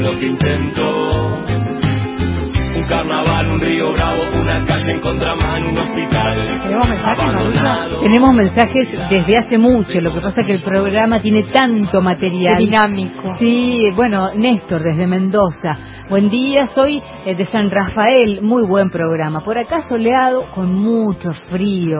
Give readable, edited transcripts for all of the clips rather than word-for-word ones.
lo que intento. Un carnaval, un río bravo, una calle en contramano, un hospital. ¿Tenemos mensajes, Marulla? Tenemos mensajes desde hace mucho. Lo que pasa es que el programa tiene tanto material. Qué dinámico. Sí, bueno, Néstor desde Mendoza. Buen día, soy de San Rafael. Muy buen programa. Por acá soleado con mucho frío,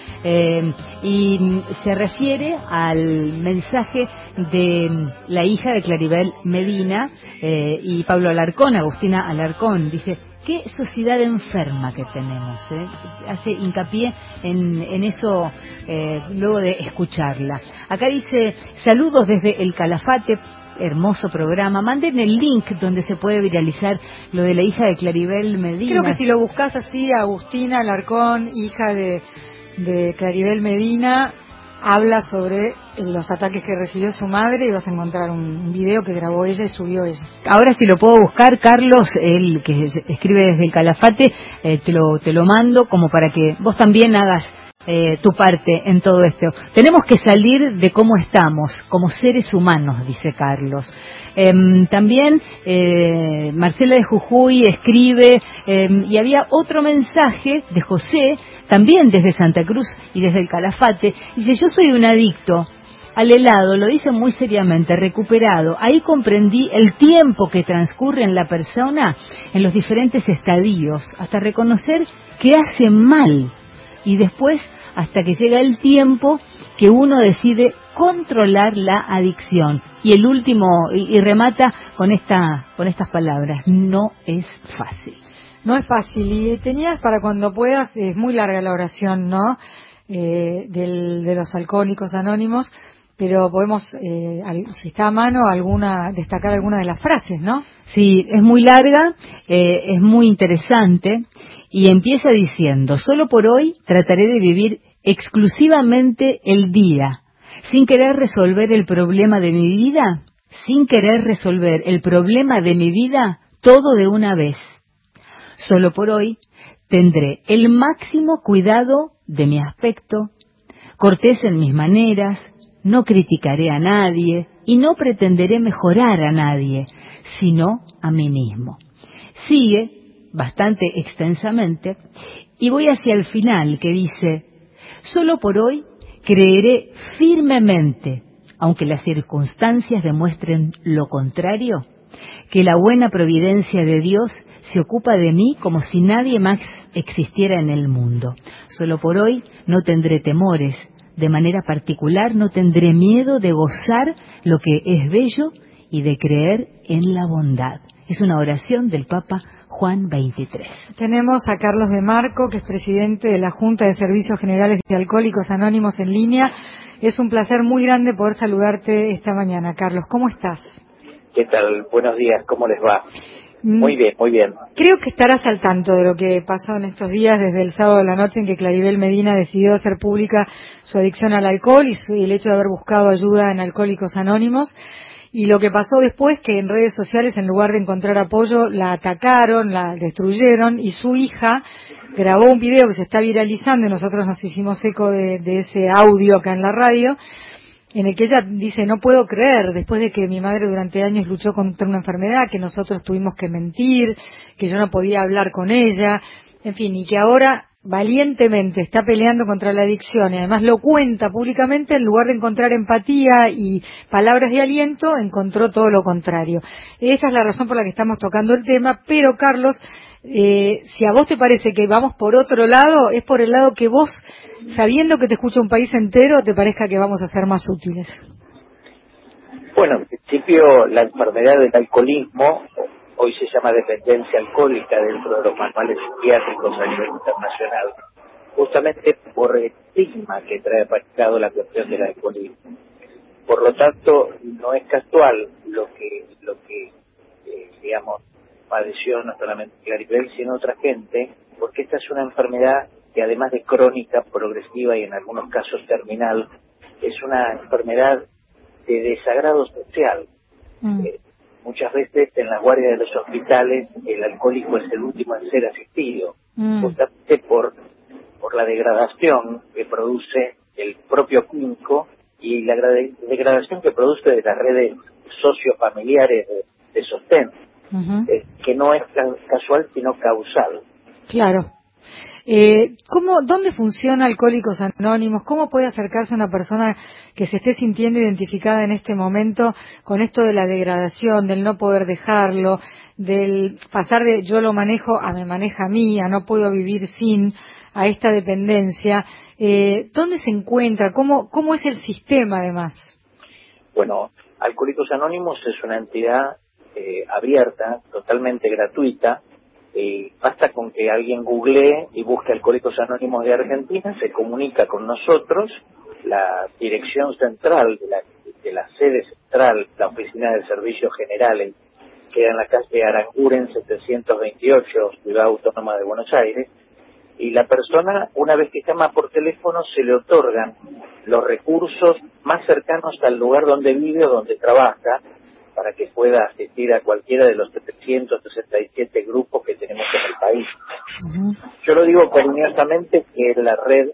y se refiere al mensaje de la hija de Claribel Medina y Pablo Alarcón, Agustina Alarcón. Dice: qué sociedad enferma que tenemos, hace hincapié en eso luego de escucharla. Acá dice: saludos desde el Calafate, hermoso programa. Manden el link donde se puede viralizar lo de la hija de Claribel Medina. Creo que si lo buscas así, Agustina Alarcón, hija de Claribel Medina, habla sobre los ataques que recibió su madre, y vas a encontrar un video que grabó ella y subió ella. Ahora, si lo puedo buscar, Carlos, él que escribe desde el Calafate, te lo mando como para que vos también hagas tu parte en todo esto. Tenemos que salir de cómo estamos como seres humanos, dice Carlos. También Marcela de Jujuy escribe, y había otro mensaje de José, también desde Santa Cruz y desde el Calafate. Dice: yo soy un adicto al helado, lo dice muy seriamente, recuperado. Ahí comprendí el tiempo que transcurre en la persona en los diferentes estadios, hasta reconocer que hace mal, y después hasta que llega el tiempo que uno decide controlar la adicción. Y el último, y remata con estas palabras: no es fácil. No es fácil, y tenías para cuando puedas, es muy larga la oración, ¿no? De los alcohólicos anónimos, pero podemos, si está a mano, destacar alguna de las frases, ¿no? Sí, es muy larga, es muy interesante, y empieza diciendo: solo por hoy trataré de vivir exclusivamente el día, sin querer resolver el problema de mi vida, todo de una vez. Solo por hoy tendré el máximo cuidado de mi aspecto, cortés en mis maneras, no criticaré a nadie y no pretenderé mejorar a nadie, sino a mí mismo. Sigue bastante extensamente y voy hacia el final, que dice: solo por hoy creeré firmemente, aunque las circunstancias demuestren lo contrario, que la buena providencia de Dios se ocupa de mí como si nadie más existiera en el mundo. Solo por hoy no tendré temores, de manera particular no tendré miedo de gozar lo que es bello y de creer en la bondad. Es una oración del Papa Juan XXIII. Tenemos a Carlos de Marco, que es presidente de la Junta de Servicios Generales de Alcohólicos Anónimos en línea. Es un placer muy grande poder saludarte esta mañana. Carlos, ¿cómo estás? ¿Qué tal? Buenos días, ¿cómo les va? Muy bien, muy bien. Creo que estarás al tanto de lo que pasó en estos días, desde el sábado de la noche en que Claribel Medina decidió hacer pública su adicción al alcohol y el hecho de haber buscado ayuda en Alcohólicos Anónimos. Y lo que pasó después, que en redes sociales, en lugar de encontrar apoyo, la atacaron, la destruyeron, y su hija grabó un video que se está viralizando, y nosotros nos hicimos eco de ese audio acá en la radio, en el que ella dice: no puedo creer, después de que mi madre durante años luchó contra una enfermedad, que nosotros tuvimos que mentir, que yo no podía hablar con ella, en fin, y que ahora valientemente está peleando contra la adicción, y además lo cuenta públicamente. En lugar de encontrar empatía y palabras de aliento, encontró todo lo contrario. Esa es la razón por la que estamos tocando el tema. Pero, Carlos, si a vos te parece que vamos por otro lado, es por el lado que vos, sabiendo que te escucha un país entero, te parezca que vamos a ser más útiles. Bueno, en principio la enfermedad del alcoholismo hoy se llama dependencia alcohólica dentro de los manuales psiquiátricos a nivel internacional, justamente por el estigma que trae aparejado la cuestión del alcoholismo. Por lo tanto, no es casual lo que digamos, padeció no solamente Claribel, sino otra gente, porque esta es una enfermedad que, además de crónica, progresiva y en algunos casos terminal, es una enfermedad de desagrado social. Muchas veces en las guardias de los hospitales el alcohólico es el último en ser asistido, justamente por la degradación que produce el propio químico y la degradación que produce de las redes sociofamiliares de sostén. que no es casual sino causal. Claro. ¿Dónde funciona Alcohólicos Anónimos? ¿Cómo puede acercarse una persona que se esté sintiendo identificada en este momento con esto de la degradación, del no poder dejarlo, del pasar de yo lo manejo a me maneja a mí, a no puedo vivir sin, a esta dependencia? ¿Dónde se encuentra? ¿Cómo es el sistema además? Bueno, Alcohólicos Anónimos es una entidad abierta, totalmente gratuita. Basta con que alguien googlee y busque Alcohólicos Anónimos de Argentina, se comunica con nosotros. La dirección central de la sede central, la oficina de servicios generales, queda en la calle Aranguren 728, Ciudad Autónoma de Buenos Aires, y la persona, una vez que llama por teléfono, se le otorgan los recursos más cercanos al lugar donde vive o donde trabaja, para que pueda asistir a cualquiera de los 767 grupos que tenemos en el país. Yo lo digo cariñosamente que es la red,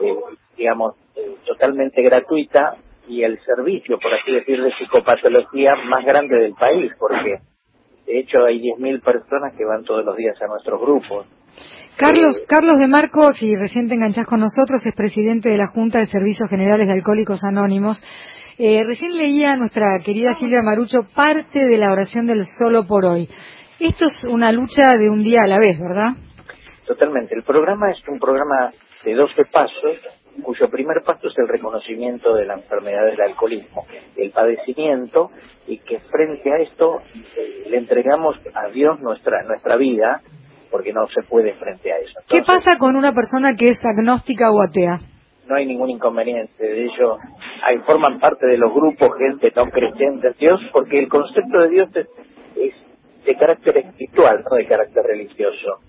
totalmente gratuita y el servicio, por así decir, de psicopatología más grande del país, porque de hecho hay 10.000 personas que van todos los días a nuestros grupos. Carlos de Marco, si recién te enganchás con nosotros, es presidente de la Junta de Servicios Generales de Alcohólicos Anónimos. Recién leía a nuestra querida Silvia Marucho parte de la oración del solo por hoy. Esto es una lucha de un día a la vez, ¿verdad? Totalmente. El programa es un programa de 12 pasos, cuyo primer paso es el reconocimiento de la enfermedad del alcoholismo, el padecimiento, y que frente a esto le entregamos a Dios nuestra vida, porque no se puede frente a eso. Entonces, ¿qué pasa con una persona que es agnóstica o atea? No hay ningún inconveniente. De ello, forman parte de los grupos gente no creyente en Dios, porque el concepto de Dios es de carácter espiritual, no de carácter religioso.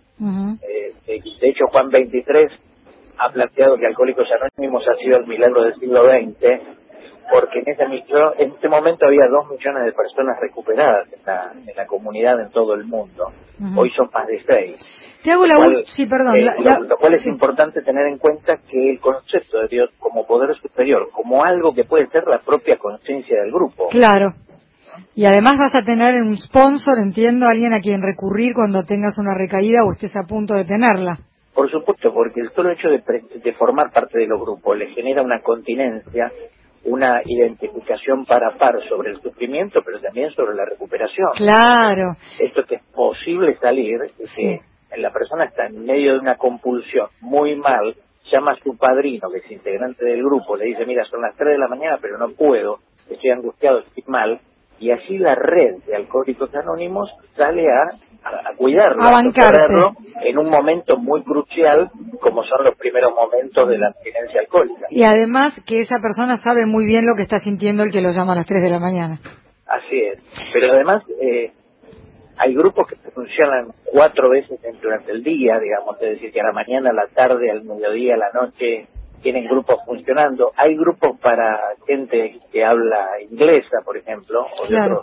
De hecho, Juan 23 ha planteado que Alcohólicos Anónimos ha sido el milagro del siglo XX, porque en este momento había 2 millones de personas recuperadas en la comunidad en todo el mundo. Hoy son más de 6. Te hago Lo cual es importante tener en cuenta que el concepto de Dios como poder superior, como algo que puede ser la propia conciencia del grupo. Claro. Y además vas a tener un sponsor, entiendo, alguien a quien recurrir cuando tengas una recaída o estés a punto de tenerla. Por supuesto, porque el solo hecho de formar parte de los grupos le genera una continencia, una identificación par sobre el sufrimiento, pero también sobre la recuperación. Claro. Esto que es posible salir, sí. Que la persona está en medio de una compulsión muy mal, llama a su padrino, que es integrante del grupo, le dice, mira, son las 3 de la mañana, pero no puedo, estoy angustiado, estoy mal, y así la red de Alcohólicos Anónimos sale a cuidarlo, a socorrerlo en un momento muy crucial, como son los primeros momentos de la abstinencia alcohólica. Y además que esa persona sabe muy bien lo que está sintiendo el que lo llama a las 3 de la mañana. Así es. Pero además hay grupos que funcionan 4 veces durante el día, digamos, es decir, que a la mañana, a la tarde, al mediodía, a la noche, tienen grupos funcionando. Hay grupos para gente que habla inglesa, por ejemplo, o claro.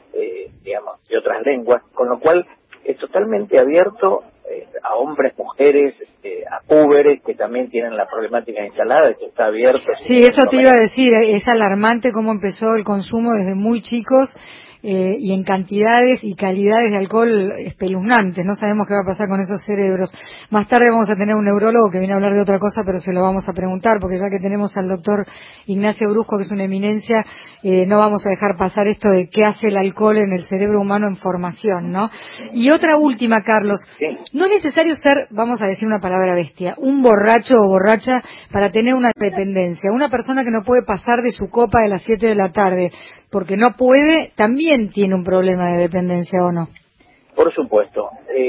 de otras lenguas, con lo cual es totalmente abierto a hombres, mujeres, a púberes que también tienen la problemática instalada, esto está abierto. Sí, eso te iba a decir, es alarmante cómo empezó el consumo desde muy chicos y en cantidades y calidades de alcohol espeluznantes. No sabemos qué va a pasar con esos cerebros. Más tarde vamos a tener un neurólogo que viene a hablar de otra cosa, pero se lo vamos a preguntar, porque ya que tenemos al doctor Ignacio Brusco, que es una eminencia, no vamos a dejar pasar esto de qué hace el alcohol en el cerebro humano en formación, ¿no? Y otra última, Carlos. Sí. No es necesario ser, vamos a decir una palabra bestia, un borracho o borracha para tener una dependencia. Una persona que no puede pasar de su copa de las 7 de la tarde porque no puede, también tiene un problema de dependencia, ¿o no? Por supuesto.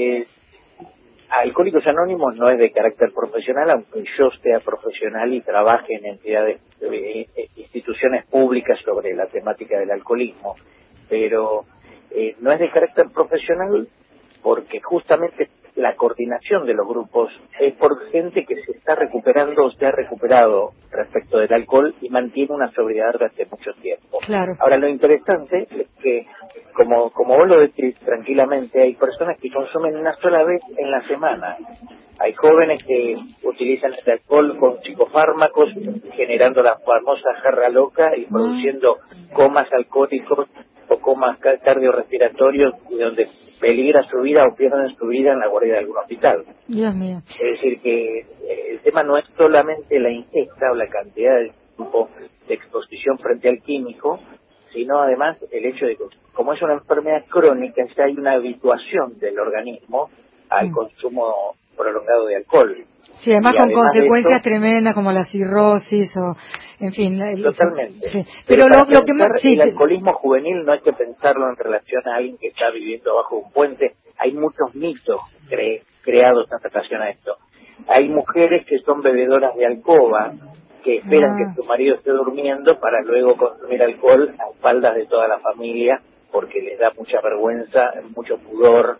Alcohólicos Anónimos no es de carácter profesional, aunque yo sea profesional y trabaje en entidades, instituciones públicas sobre la temática del alcoholismo, pero no es de carácter profesional porque justamente la coordinación de los grupos es por gente que se está recuperando o se ha recuperado respecto del alcohol y mantiene una sobriedad durante mucho tiempo. Claro. Ahora, lo interesante es que, como vos lo decís tranquilamente, hay personas que consumen una sola vez en la semana. Hay jóvenes que utilizan el alcohol con psicofármacos, generando la famosa jarra loca y produciendo comas alcohólicos comas cardiorrespiratorios y donde peligra su vida o pierden su vida en la guardia de algún hospital. Dios mío. Es decir, que el tema no es solamente la ingesta o la cantidad de tiempo de exposición frente al químico, sino además el hecho de que, como es una enfermedad crónica, ya hay una habituación del organismo al consumo prolongado de alcohol. Sí, además Y con además de consecuencias esto, tremendas como la cirrosis o, en fin. totalmente. Sí. Pero Pero para lo que más... pensar Sí, el alcoholismo juvenil no hay que pensarlo en relación a alguien que está viviendo bajo un puente. Hay muchos mitos creados en relación a esto. Hay mujeres que son bebedoras de alcoba, que esperan que su marido esté durmiendo para luego consumir alcohol a espaldas de toda la familia, porque les da mucha vergüenza, mucho pudor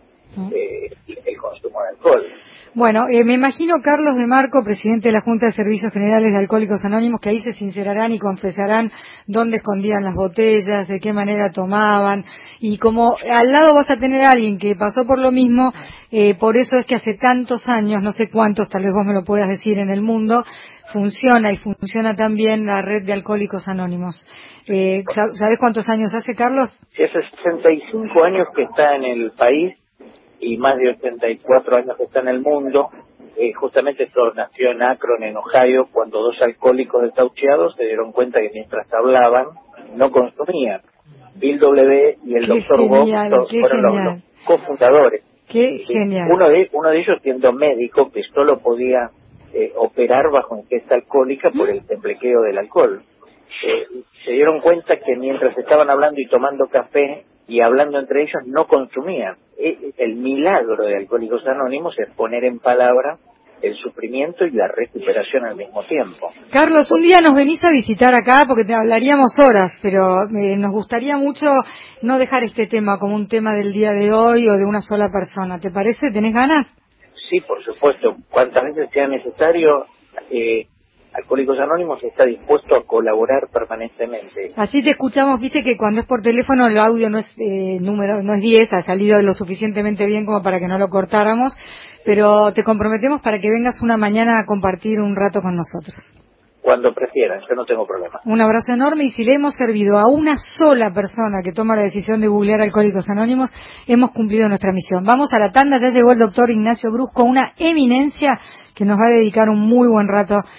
el consumo de alcohol. Bueno, me imagino Carlos de Marco, presidente de la Junta de Servicios Generales de Alcohólicos Anónimos, que ahí se sincerarán y confesarán dónde escondían las botellas, de qué manera tomaban, y como al lado vas a tener a alguien que pasó por lo mismo, por eso es que hace tantos años, no sé cuántos, tal vez vos me lo puedas decir, en el mundo, funciona también la red de Alcohólicos Anónimos. ¿Sabés cuántos años hace, Carlos? Sí, hace 65 años que está en el país y más de 84 años que está en el mundo. Justamente esto nació en Akron, en Ohio, cuando dos alcohólicos desahuciados se dieron cuenta que mientras hablaban no consumían. Bill W. y el Dr. Bob fueron los cofundadores. Qué genial. Uno de ellos siendo médico que solo podía operar bajo ingesta alcohólica por el temblequeo del alcohol. Se dieron cuenta que mientras estaban hablando y tomando café y hablando entre ellos no consumían. El milagro de Alcohólicos Anónimos es poner en palabra el sufrimiento y la recuperación al mismo tiempo. Carlos, un día nos venís a visitar acá porque te hablaríamos horas, pero nos gustaría mucho no dejar este tema como un tema del día de hoy o de una sola persona. ¿Te parece? ¿Tenés ganas? Sí, por supuesto. Cuantas veces sea necesario, Alcohólicos Anónimos está dispuesto a colaborar permanentemente. Así te escuchamos, viste que cuando es por teléfono el audio no es no es 10, ha salido lo suficientemente bien como para que no lo cortáramos, pero te comprometemos para que vengas una mañana a compartir un rato con nosotros. Cuando prefieran, yo no tengo problema. Un abrazo enorme, y si le hemos servido a una sola persona que toma la decisión de googlear Alcohólicos Anónimos, hemos cumplido nuestra misión. Vamos a la tanda, ya llegó el doctor Ignacio Brusco, una eminencia que nos va a dedicar un muy buen rato